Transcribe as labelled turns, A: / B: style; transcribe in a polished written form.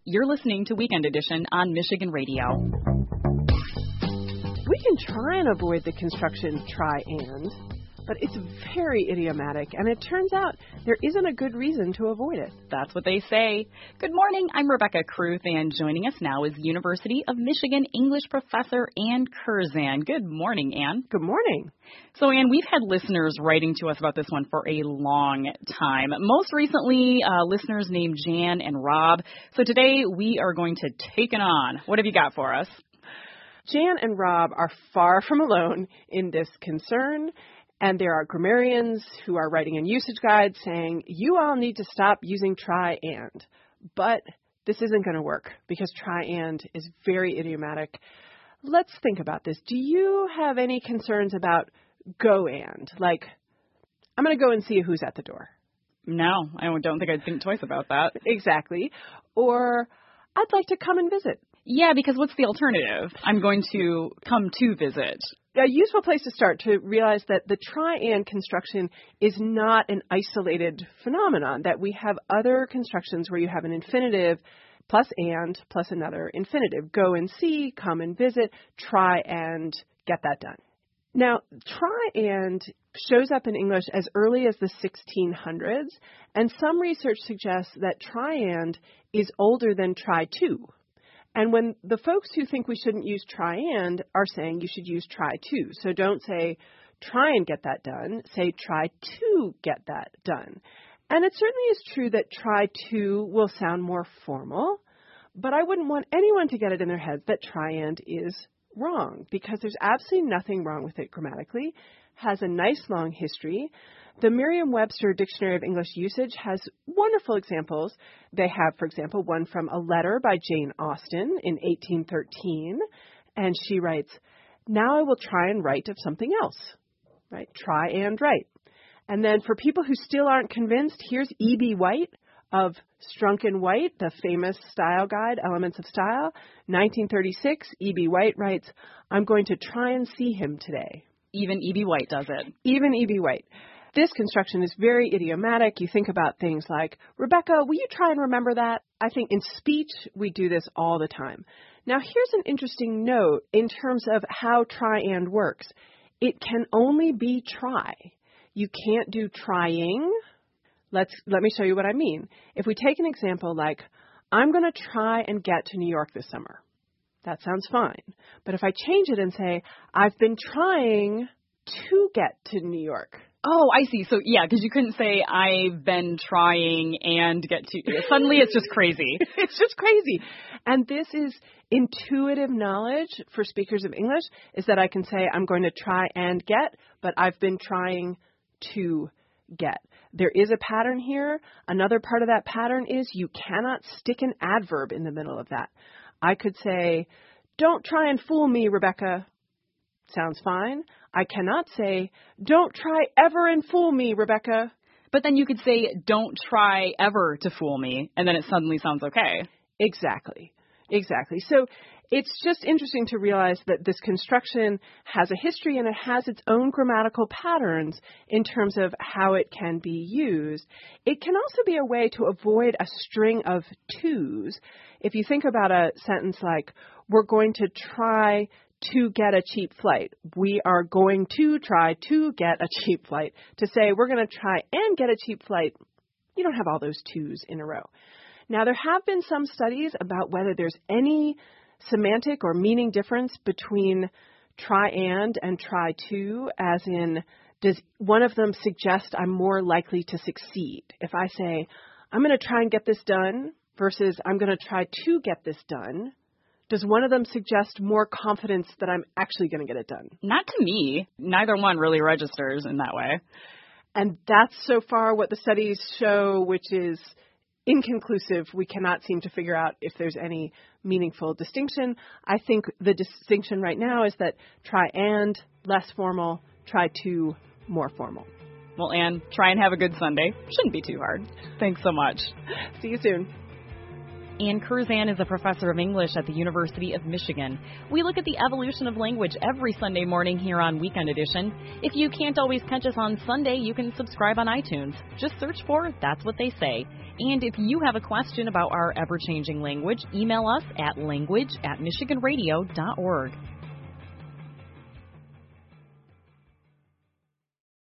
A: You're listening to Weekend Edition on Michigan Radio.
B: We can try and avoid the construction try and, but it's very idiomatic, and it turns out there isn't a good reason to avoid it.
A: That's what they say. Good morning, I'm Rebecca Kruth, and joining us now is University of Michigan English professor Ann Curzan. Good morning, Ann.
B: Good morning.
A: So, Ann, we've had listeners writing to us about this one for a long time. Most recently, listeners named Jan and Rob. So today we are going to take it on. What have you got for us?
B: Jan and Rob are far from alone in this concern. And there are grammarians who are writing in usage guides saying, you all need to stop using try and. But this isn't going to work because try and is very idiomatic. Let's think about this. Do you have any concerns about go and? Like, I'm going to go and see who's at the door.
A: No, I don't think I'd think twice about that.
B: Exactly. Or I'd like to come and visit.
A: Yeah, because what's the alternative? I'm going to come to visit.
B: A useful place to start to realize that the try and construction is not an isolated phenomenon, that we have other constructions where you have an infinitive plus and plus another infinitive. Go and see, come and visit, try and get that done. Now, try and shows up in English as early as the 1600s, and some research suggests that try and is older than try to. And when the folks who think we shouldn't use try and are saying you should use try to. So don't say try and get that done. Say try to get that done. And it certainly is true that try to will sound more formal, but I wouldn't want anyone to get it in their head that try and is wrong, because there's absolutely nothing wrong with it grammatically. Has a nice long history. The Merriam-Webster Dictionary of English Usage has wonderful examples. They have, for example, one from a letter by Jane Austen in 1813, and she writes, now I will try and write of something else, right? Try and write. And then for people who still aren't convinced, here's E.B. White of Strunk and White, the famous style guide, Elements of Style, 1936. E.B. White writes, I'm going to try and see him today.
A: Even E.B. White does it.
B: Even E.B. White. This construction is very idiomatic. You think about things like, Rebecca, will you try and remember that? I think in speech, we do this all the time. Now, here's an interesting note in terms of how try and works. It can only be try. You can't do trying. Let me show you what I mean. If we take an example like, I'm going to try and get to New York this summer. That sounds fine. But if I change it and say, I've been trying to get to New York.
A: Oh, I see. So, yeah, because you couldn't say, I've been trying and get to... Suddenly, it's just crazy.
B: It's just crazy. And this is intuitive knowledge for speakers of English, is that I can say, I'm going to try and get, but I've been trying to get. There is a pattern here. Another part of that pattern is you cannot stick an adverb in the middle of that. I could say, don't try and fool me, Rebecca. Sounds fine. I cannot say, don't try ever and fool me, Rebecca.
A: But then you could say, don't try ever to fool me, and then it suddenly sounds okay.
B: Exactly. So it's just interesting to realize that this construction has a history and it has its own grammatical patterns in terms of how it can be used. It can also be a way to avoid a string of tos. If you think about a sentence like, we're going to try to get a cheap flight. We are going to try to get a cheap flight. To say we're going to try and get a cheap flight, you don't have all those twos in a row. Now, there have been some studies about whether there's any semantic or meaning difference between try and try to, as in, does one of them suggest I'm more likely to succeed? If I say, I'm going to try and get this done versus I'm going to try to get this done, does one of them suggest more confidence that I'm actually going to get it done?
A: Not to me. Neither one really registers in that way.
B: And that's so far what the studies show, which is inconclusive. We cannot seem to figure out if there's any meaningful distinction. I think the distinction right now is that try and, less formal, try to, more formal.
A: Well, Ann, try and have a good Sunday. Shouldn't be too hard. Thanks so much.
B: See you soon.
A: Ann Curzan is a professor of English at the University of Michigan. We look at the evolution of language every Sunday morning here on Weekend Edition. If you can't always catch us on Sunday, you can subscribe on iTunes. Just search for That's What They Say. And if you have a question about our ever-changing language, email us at language@michiganradio.org.